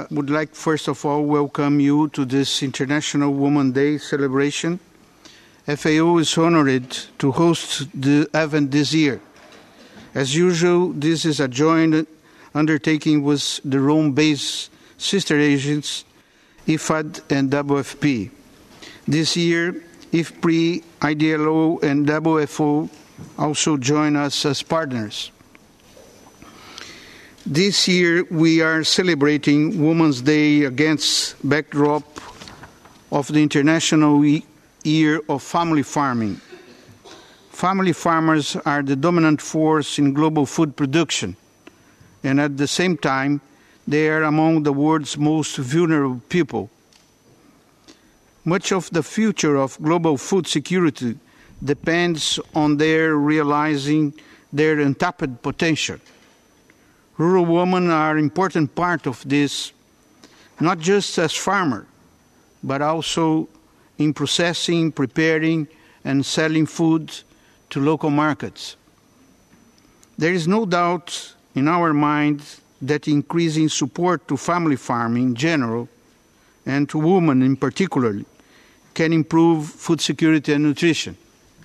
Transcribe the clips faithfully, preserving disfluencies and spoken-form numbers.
would like first of all welcome you to this International Women's Day celebration. F A O is honored to host the event this year. As usual, this is a joint undertaking with the Rome-based sister agents I F A D and W F P. This year, I F P R I, I D L O, and W F O also join us as partners. This year, we are celebrating Women's Day against backdrop of the International Year of Family Farming. Family farmers are the dominant force in global food production, and at the same time, they are among the world's most vulnerable people. Much of the future of global food security depends on their realizing their untapped potential. Rural women are an important part of this, not just as farmers, but also in processing, preparing, and selling food to local markets. There is no doubt in our minds that increasing support to family farming in general, and to women in particular, can improve food security and nutrition.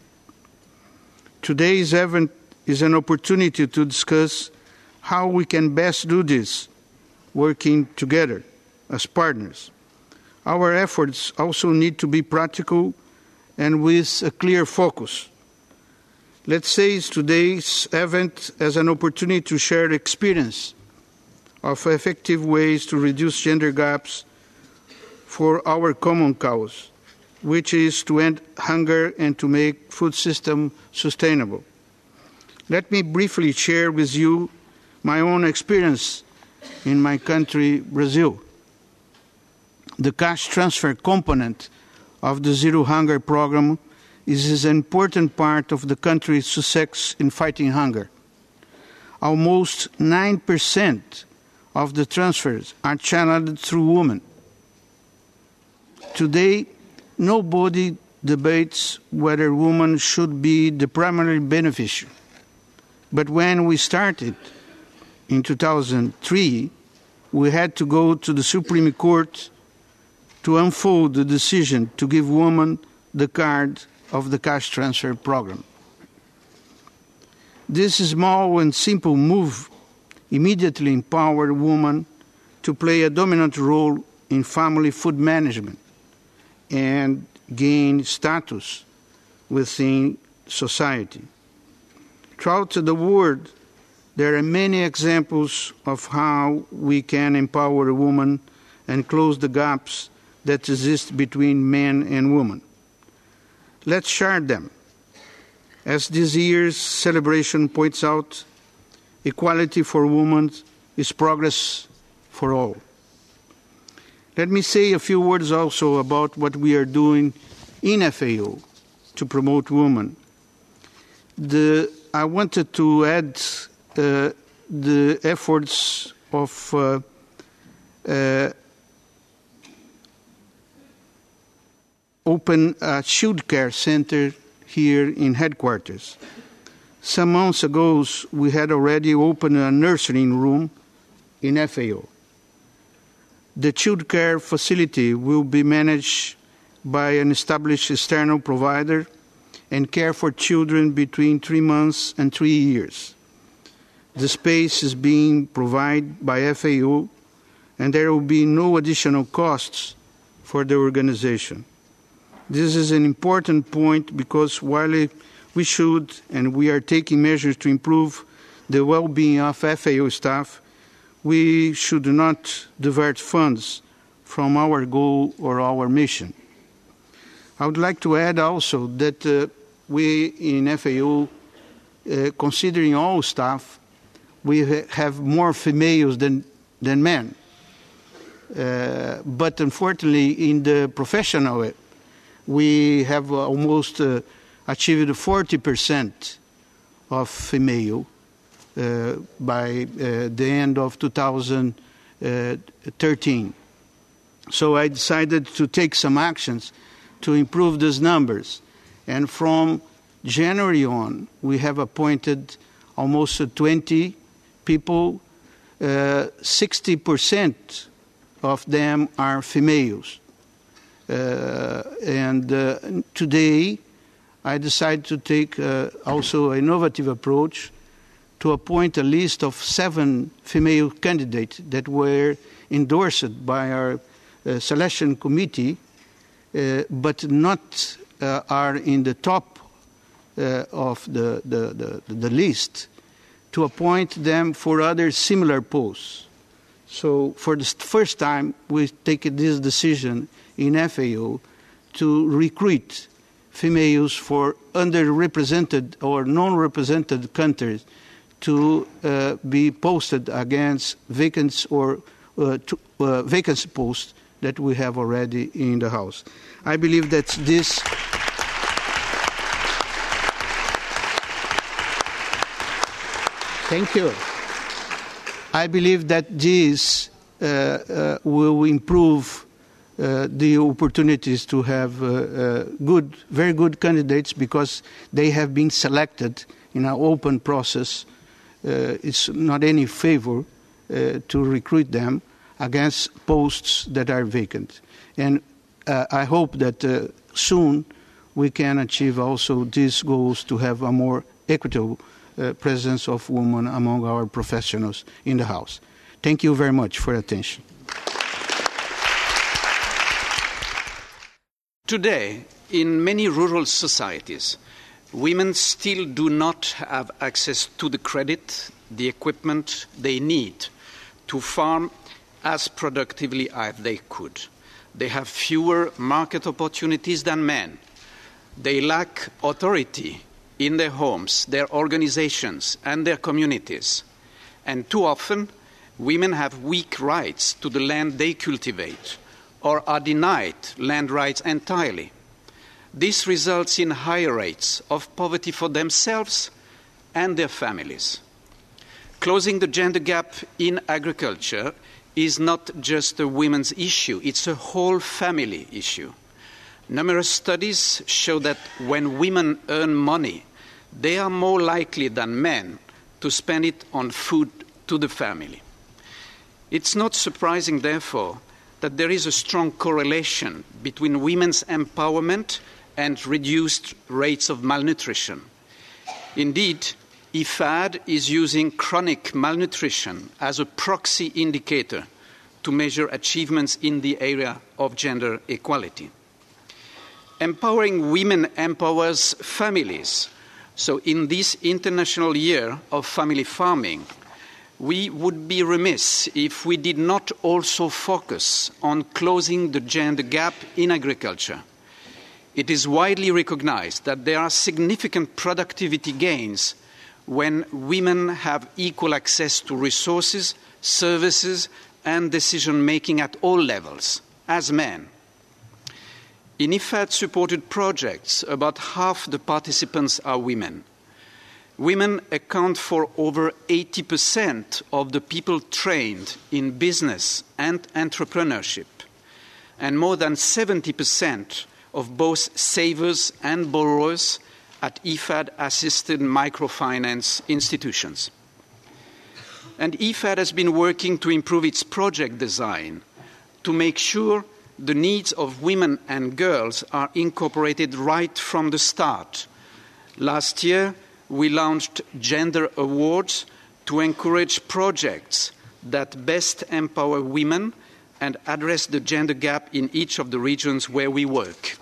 Today's event is an opportunity to discuss how we can best do this, working together as partners. Our efforts also need to be practical and with a clear focus. Let's seize today's event as an opportunity to share experience of effective ways to reduce gender gaps for our common cause, which is to end hunger and to make food system sustainable. Let me briefly share with you my own experience in my country, Brazil. The cash transfer component of the Zero Hunger program is an important part of the country's success in fighting hunger. Almost nine percent of the transfers are channeled through women. Today, nobody debates whether women should be the primary beneficiary. But when we started in two thousand three, we had to go to the Supreme Court to unfold the decision to give women the card of the cash transfer program. This small and simple move immediately empowered women to play a dominant role in family food management and gain status within society. Throughout the world, there are many examples of how we can empower women and close the gaps that exist between men and women. Let's share them. As this year's celebration points out, equality for women is progress for all. Let me say a few words also about what we are doing in F A O to promote women. The, I wanted to add uh, the efforts of uh, uh, open a child care center here in headquarters. Some months ago, we had already opened a nursing room in F A O. The child care facility will be managed by an established external provider and care for children between three months and three years. The space is being provided by F A O, and there will be no additional costs for the organization. This is an important point because while we should and we are taking measures to improve the well-being of F A O staff, we should not divert funds from our goal or our mission. I would like to add also that uh, we in F A O, uh, considering all staff, we ha have more females than, than men. Uh, but unfortunately, in the professional, we have almost uh, achieved forty percent of female uh, by uh, the end of two thousand thirteen. So I decided to take some actions to improve these numbers. And from January on, we have appointed almost twenty people. Uh, sixty percent of them are females. Uh, and uh, today, I decided to take uh, also an innovative approach to appoint a list of seven female candidates that were endorsed by our uh, selection committee, uh, but not uh, are in the top uh, of the, the, the, the list, to appoint them for other similar posts. So for the first time, we take this decision in F A O to recruit females for underrepresented or non-represented countries to uh, be posted against vacants or uh, to, uh, vacancy posts that we have already in the House. I believe that this Thank you. I believe that this uh, uh, will improve uh, the opportunities to have uh, uh, good, very good candidates, because they have been selected in an open process. Uh, it's not any favor uh, to recruit them against posts that are vacant. And uh, I hope that uh, soon we can achieve also these goals to have a more equitable uh, presence of women among our professionals in the House. Thank you very much for your attention. Today, in many rural societies, women still do not have access to the credit, the equipment they need to farm as productively as they could. They have fewer market opportunities than men. They lack authority in their homes, their organizations, and their communities. And too often, women have weak rights to the land they cultivate, or are denied land rights entirely. This results in higher rates of poverty for themselves and their families. Closing the gender gap in agriculture is not just a women's issue, it's a whole family issue. Numerous studies show that when women earn money, they are more likely than men to spend it on food to the family. It's not surprising, therefore, that there is a strong correlation between women's empowerment and reduced rates of malnutrition. Indeed, I F A D is using chronic malnutrition as a proxy indicator to measure achievements in the area of gender equality. Empowering women empowers families. So in this International Year of Family Farming, we would be remiss if we did not also focus on closing the gender gap in agriculture. It is widely recognized that there are significant productivity gains when women have equal access to resources, services, and decision-making at all levels, as men. In I F A D-supported projects, about half the participants are women. Women account for over eighty percent of the people trained in business and entrepreneurship, and more than seventy percent of both savers and borrowers at I F A D-assisted microfinance institutions. And I F A D has been working to improve its project design to make sure the needs of women and girls are incorporated right from the start. Last year, we launched Gender Awards to encourage projects that best empower women and address the gender gap in each of the regions where we work.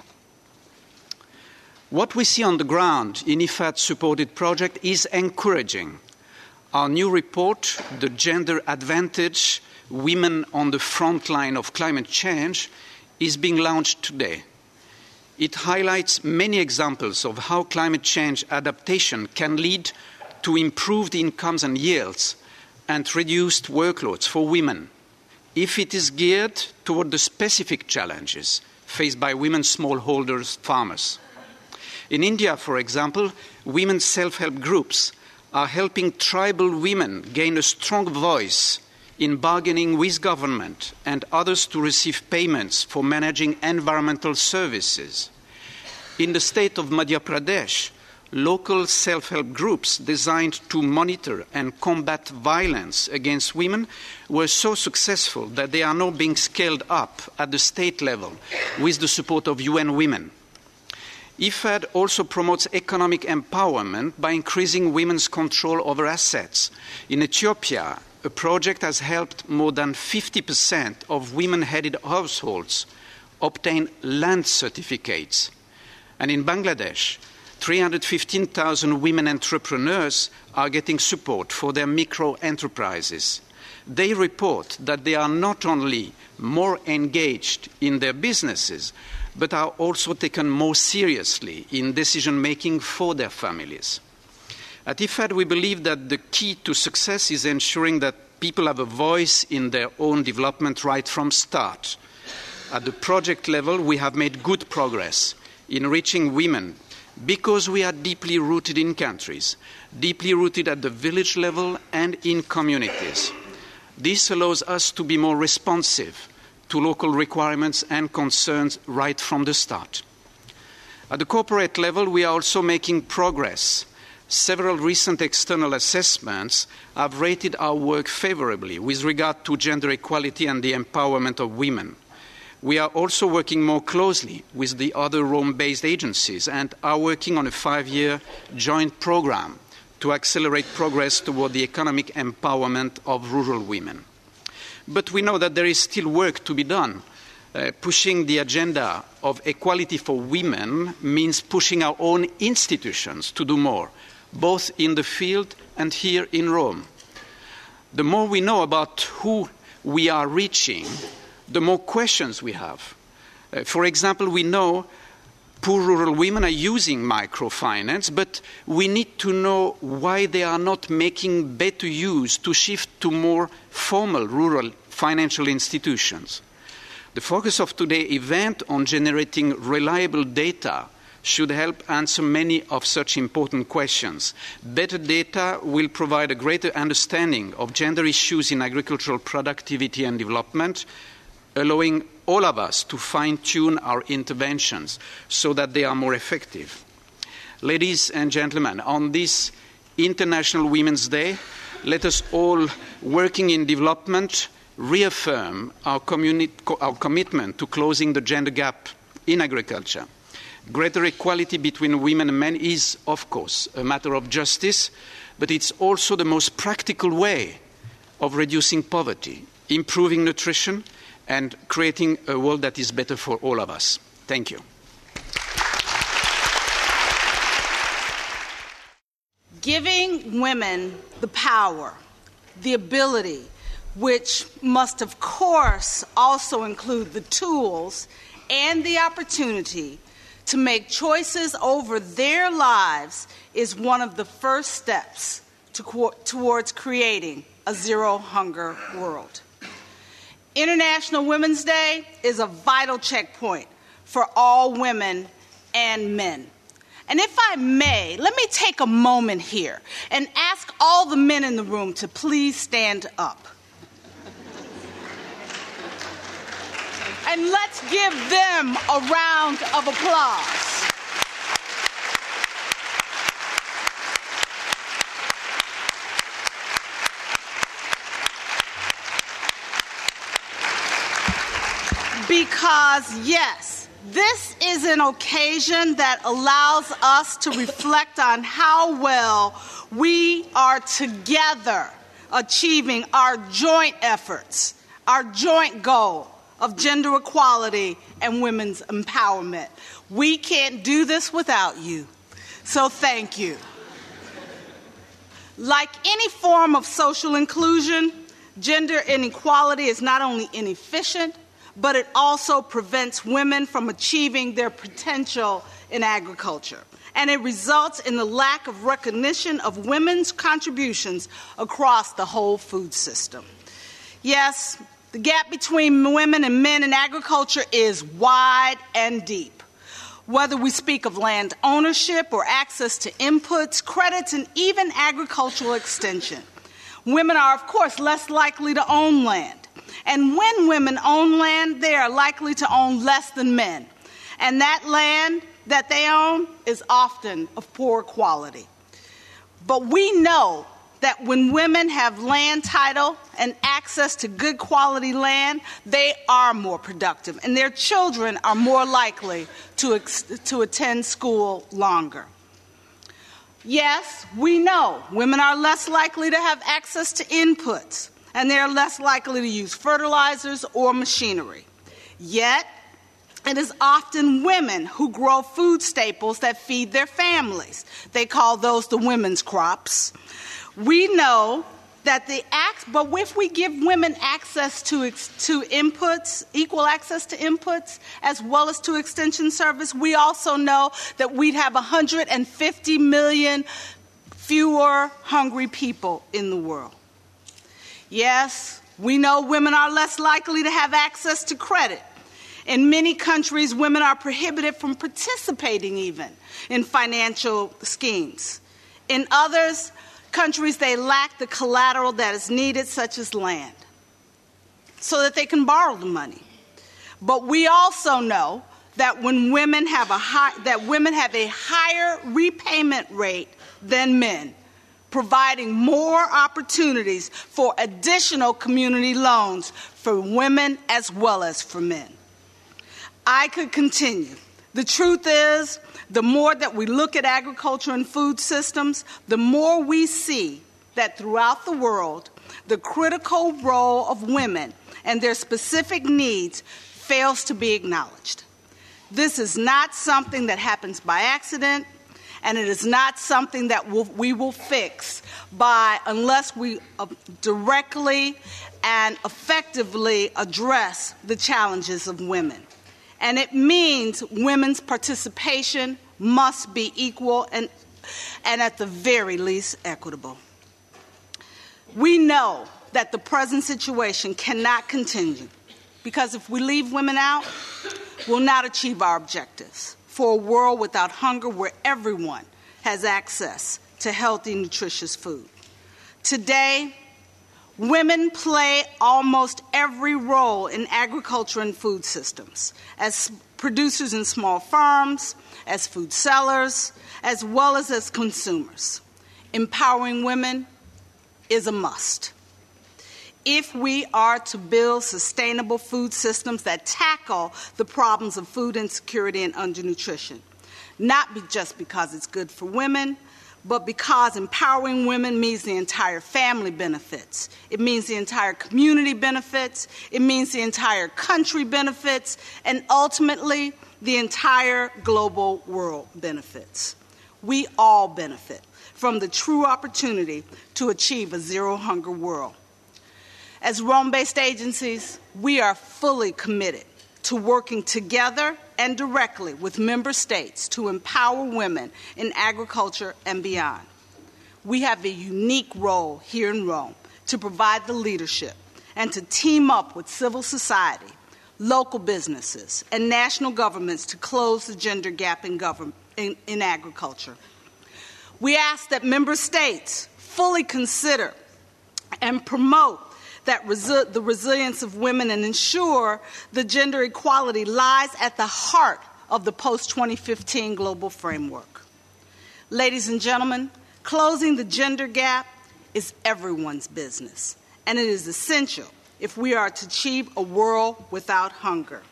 What we see on the ground in I F A D-supported project is encouraging. Our new report, The Gender Advantage, Women on the Front Line of Climate Change, is being launched today. It highlights many examples of how climate change adaptation can lead to improved incomes and yields and reduced workloads for women, if it is geared toward the specific challenges faced by women smallholders farmers. In India, for example, women's self-help groups are helping tribal women gain a strong voice in bargaining with government and others to receive payments for managing environmental services. In the state of Madhya Pradesh, local self-help groups designed to monitor and combat violence against women were so successful that they are now being scaled up at the state level with the support of U N Women. I F A D also promotes economic empowerment by increasing women's control over assets. In Ethiopia, a project has helped more than fifty percent of women-headed households obtain land certificates. And in Bangladesh, three hundred fifteen thousand women entrepreneurs are getting support for their micro-enterprises. They report that they are not only more engaged in their businesses, but are also taken more seriously in decision-making for their families. At I F A D, we believe that the key to success is ensuring that people have a voice in their own development right from start. At the project level, we have made good progress in reaching women because we are deeply rooted in countries, deeply rooted at the village level and in communities. This allows us to be more responsive to local requirements and concerns right from the start. At the corporate level, we are also making progress. Several recent external assessments have rated our work favorably with regard to gender equality and the empowerment of women. We are also working more closely with the other Rome-based agencies and are working on a five-year joint program to accelerate progress toward the economic empowerment of rural women. But we know that there is still work to be done. Uh, pushing the agenda of equality for women means pushing our own institutions to do more, both in the field and here in Rome. The more we know about who we are reaching, the more questions we have. Uh, for example, we know poor rural women are using microfinance, but we need to know why they are not making better use to shift to more formal rural financial institutions. The focus of today's event on generating reliable data should help answer many of such important questions. Better data will provide a greater understanding of gender issues in agricultural productivity and development, allowing all of us to fine-tune our interventions so that they are more effective. Ladies and gentlemen, on this International Women's Day, let us all, working in development, reaffirm our, our commitment to closing the gender gap in agriculture. Greater equality between women and men is, of course, a matter of justice, but it's also the most practical way of reducing poverty, improving nutrition, and creating a world that is better for all of us. Thank you. Giving women the power, the ability, which must, of course, also include the tools and the opportunity to make choices over their lives, is one of the first steps to co- towards creating a zero-hunger world. International Women's Day is a vital checkpoint for all women and men. And if I may, let me take a moment here and ask all the men in the room to please stand up. And let's give them a round of applause. Because, yes, this is an occasion that allows us to reflect on how well we are together achieving our joint efforts, our joint goal of gender equality and women's empowerment. We can't do this without you, so thank you. Like any form of social inclusion, gender inequality is not only inefficient, but it also prevents women from achieving their potential in agriculture. And it results in the lack of recognition of women's contributions across the whole food system. Yes, the gap between women and men in agriculture is wide and deep. Whether we speak of land ownership or access to inputs, credits, and even agricultural extension, women are, of course, less likely to own land. And when women own land, they are likely to own less than men. And that land that they own is often of poor quality. But we know that when women have land title and access to good quality land, they are more productive, and their children are more likely to, ex- to attend school longer. Yes, we know women are less likely to have access to inputs, and they're less likely to use fertilizers or machinery. Yet, it is often women who grow food staples that feed their families. They call those the women's crops. We know that the act, but if we give women access to, to inputs, equal access to inputs, as well as to extension service, we also know that we'd have one hundred fifty million fewer hungry people in the world. Yes, we know women are less likely to have access to credit. In many countries, women are prohibited from participating even in financial schemes. In others, countries, they lack the collateral that is needed, such as land, so that they can borrow the money. But we also know that when women have a high, that women have a higher repayment rate than men, providing more opportunities for additional community loans for women as well as for men. I could continue. The truth is, the more that we look at agriculture and food systems, the more we see that throughout the world, the critical role of women and their specific needs fails to be acknowledged. This is not something that happens by accident, and it is not something that we'll, we will fix by unless we uh, directly and effectively address the challenges of women. And it means women's participation must be equal and, and at the very least equitable. We know that the present situation cannot continue, because if we leave women out, we'll not achieve our objectives for a world without hunger where everyone has access to healthy, nutritious food. Today, women play almost every role in agriculture and food systems, as producers in small farms, as food sellers, as well as as consumers. Empowering women is a must. If we are to build sustainable food systems that tackle the problems of food insecurity and undernutrition, not be just because it's good for women, but because empowering women means the entire family benefits. It means the entire community benefits. It means the entire country benefits. And ultimately, the entire global world benefits. We all benefit from the true opportunity to achieve a zero-hunger world. As Rome-based agencies, we are fully committed to working together and directly with member states to empower women in agriculture and beyond. We have a unique role here in Rome to provide the leadership and to team up with civil society, local businesses, and national governments to close the gender gap in, government, in, in agriculture. We ask that member states fully consider and promote that resi- the resilience of women and ensure the gender equality lies at the heart of the post twenty fifteen global framework. Ladies and gentlemen, closing the gender gap is everyone's business, and it is essential if we are to achieve a world without hunger.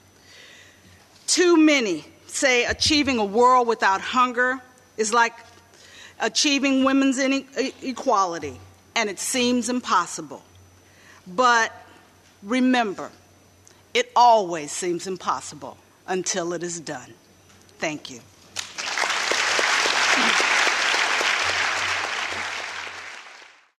Too many say achieving a world without hunger is like achieving women's inequality, and it seems impossible. But remember, it always seems impossible until it is done. Thank you.